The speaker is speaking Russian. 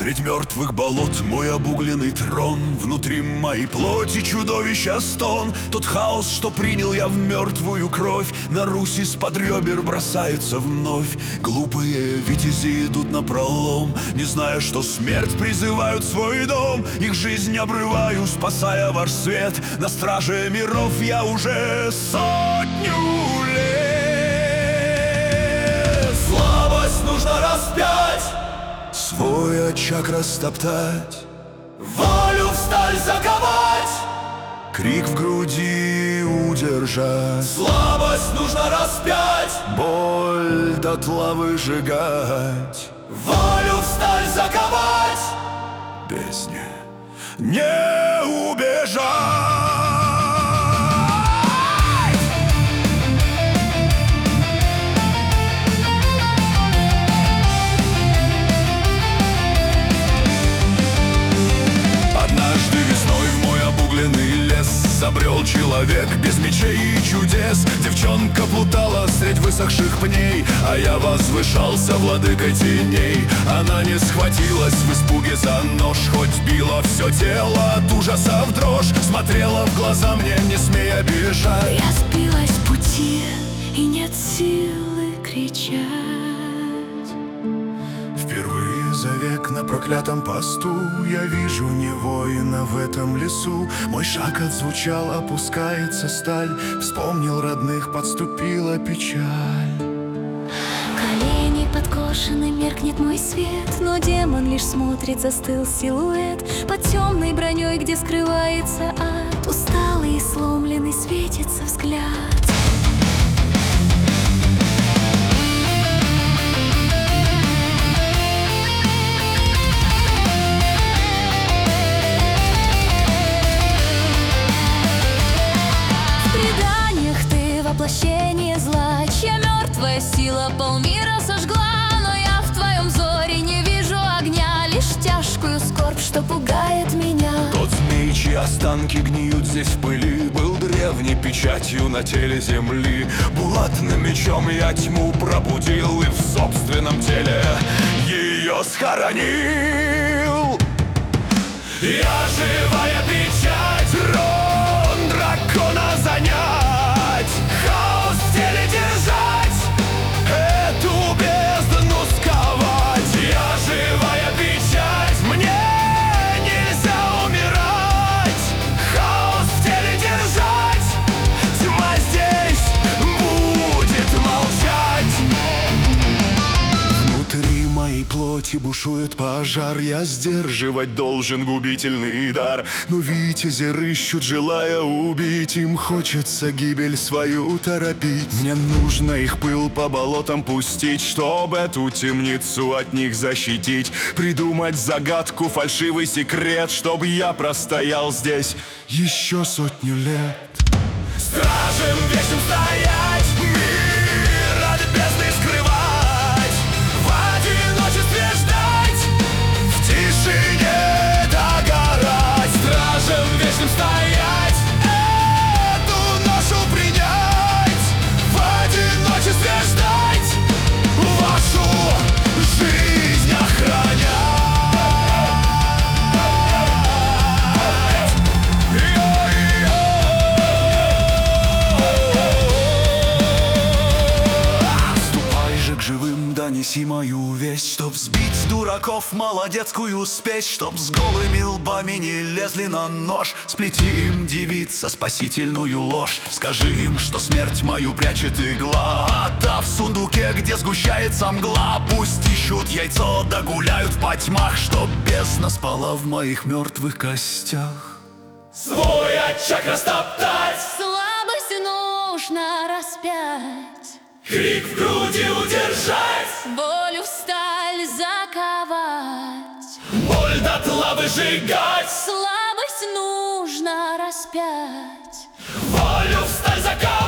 Средь мертвых болот мой обугленный трон, внутри моей плоти чудовища стон. Тот хаос, что принял я в мертвую кровь, на Русь из-под ребер бросается вновь. Глупые витязи идут напролом, не зная, что смерть призывают в свой дом. Их жизнь обрываю, спасая ваш свет. На страже миров я уже сотню лет. Слабость нужно распять, свой очаг растоптать, волю в сталь заковать, крик в груди удержать. Слабость нужно распять, боль дотла выжигать, волю в сталь заковать, бездне не убежать. Забрел человек без мечей и чудес. Девчонка плутала средь высохших пней, а я возвышался владыкой теней. Она не схватилась в испуге за нож, хоть било все тело от ужаса в дрожь. Смотрела в глаза мне, не смея обижать. Я сбилась в пути, и нет силы кричать. Впервые за век на проклятом посту я вижу не воина в этом лесу. Мой шаг отзвучал, опускается сталь. Вспомнил родных, подступила печаль. Колени подкошены, меркнет мой свет, но демон лишь смотрит, застыл силуэт. Под темной броней, где скрывается ад, усталый и сломленный светится взгляд. Воплощение зла, чья мертвая сила полмира сожгла. Но я в твоем взоре не вижу огня, лишь тяжкую скорбь, что пугает меня. Тот змей, чьи останки гниют здесь в пыли, был древней печатью на теле земли. Булатным мечом я тьму пробудил и в собственном теле ее схоронил. Я живая печать, трон дракона занять, хаос в теле держать, эту бездну сковать. Я живая печать, мне нельзя умирать, хаос в теле держать, тьма здесь будет молчать. Внутри моей плоти бушует пожар, я сдерживать должен губительный дар. Но витязи рыщут, желая убить, им хочется гибель свою торопить. Мне нужно их пыл по болотам пустить, чтоб эту темницу от них защитить. Придумать загадку, фальшивый секрет, чтоб я простоял здесь еще сотню лет. Стражем вечным стоять, мир от бездны скрывать, в одиночестве ждать, в тишине догорать. Стражем вечным стоять, эту ношу принять, в одиночестве ждать, вашу жизнь охранять. Живым донеси мою весть, чтоб сбить с дураков молодецкую спесь, чтоб с голыми лбами не лезли на нож. Сплети им, девица, спасительную ложь. Скажи им, что смерть мою прячет игла, а та в сундуке, где сгущается мгла. Пусть ищут яйцо, да гуляют по тьмах, чтоб бездна спала в моих мертвых костях. Свой очаг растоптать, Слабость нужно распять, крик в груди удержать, волю в сталь заковать, боль дотла выжигать. слабость нужно распять, Волю в сталь заковать.